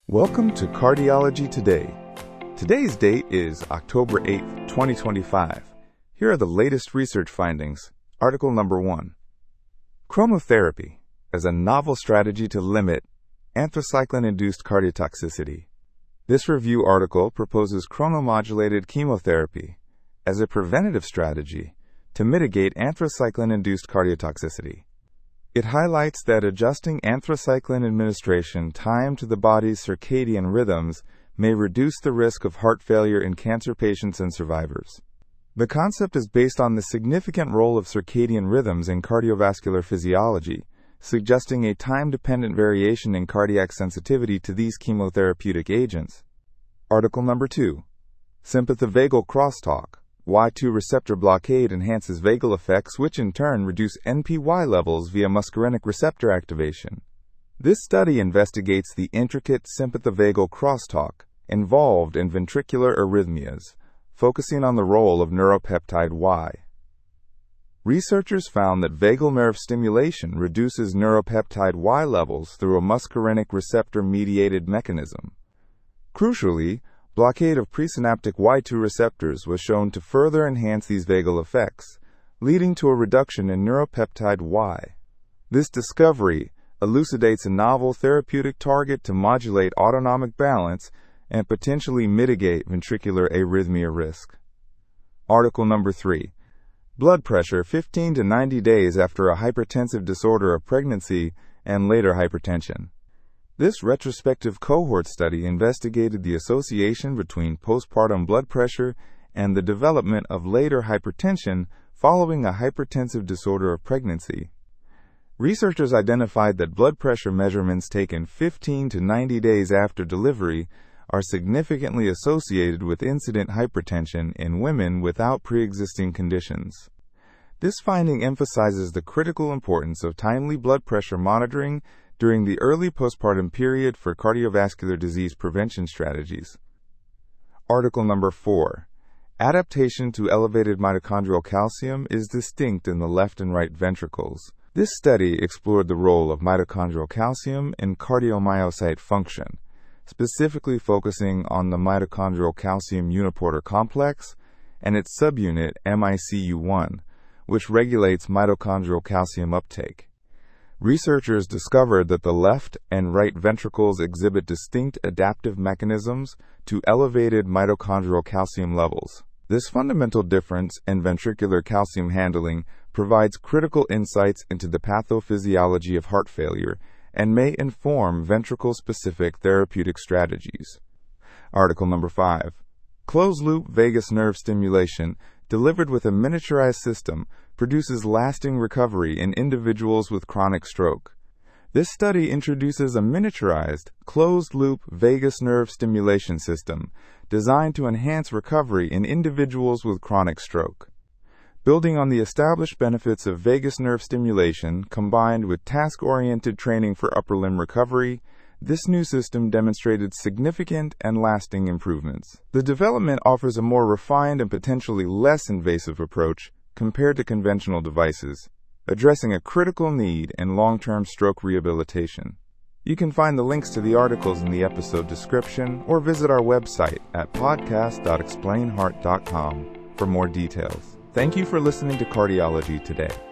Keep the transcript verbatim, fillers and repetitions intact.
Welcome to Cardiology Today. Today's date is October eighth, twenty twenty-five. Here are the latest research findings. Article number one. Chromotherapy as a novel strategy to limit anthracycline-induced cardiotoxicity. This review article proposes chronomodulated chemotherapy as a preventative strategy to mitigate anthracycline-induced cardiotoxicity. It highlights that adjusting anthracycline administration time to the body's circadian rhythms may reduce the risk of heart failure in cancer patients and survivors. The concept is based on the significant role of circadian rhythms in cardiovascular physiology, suggesting a time-dependent variation in cardiac sensitivity to these chemotherapeutic agents. Article number two. Sympathovagal crosstalk. Y two receptor blockade enhances vagal effects, which in turn reduce N P Y levels via muscarinic receptor activation. This study investigates the intricate sympathovagal crosstalk involved in ventricular arrhythmias, focusing on the role of neuropeptide Y. Researchers found that vagal nerve stimulation reduces neuropeptide Y levels through a muscarinic receptor-mediated mechanism. Crucially, blockade of presynaptic Y two receptors was shown to further enhance these vagal effects, leading to a reduction in neuropeptide Y. This discovery elucidates a novel therapeutic target to modulate autonomic balance and potentially mitigate ventricular arrhythmia risk. Article number three. Blood pressure fifteen to ninety days after a hypertensive disorder of pregnancy and later hypertension. This retrospective cohort study investigated the association between postpartum blood pressure and the development of later hypertension following a hypertensive disorder of pregnancy. Researchers identified that blood pressure measurements taken fifteen to ninety days after delivery are significantly associated with incident hypertension in women without pre-existing conditions. This finding emphasizes the critical importance of timely blood pressure monitoring during the early postpartum period for cardiovascular disease prevention strategies. Article number four. Adaptation to elevated mitochondrial calcium is distinct in the left and right ventricles. This study explored the role of mitochondrial calcium in cardiomyocyte function, specifically focusing on the mitochondrial calcium uniporter complex and its subunit M I C U one, which regulates mitochondrial calcium uptake. Researchers discovered that the left and right ventricles exhibit distinct adaptive mechanisms to elevated mitochondrial calcium levels. This fundamental difference in ventricular calcium handling provides critical insights into the pathophysiology of heart failure and may inform ventricle-specific therapeutic strategies. Article number five. Closed-loop vagus nerve stimulation delivered with a miniaturized system produces lasting recovery in individuals with chronic stroke. This study introduces a miniaturized, closed-loop vagus nerve stimulation system designed to enhance recovery in individuals with chronic stroke. Building on the established benefits of vagus nerve stimulation combined with task-oriented training for upper limb recovery, this new system demonstrated significant and lasting improvements. The development offers a more refined and potentially less invasive approach compared to conventional devices, addressing a critical need in long-term stroke rehabilitation. You can find the links to the articles in the episode description or visit our website at podcast dot explain heart dot com for more details. Thank you for listening to Cardiology Today.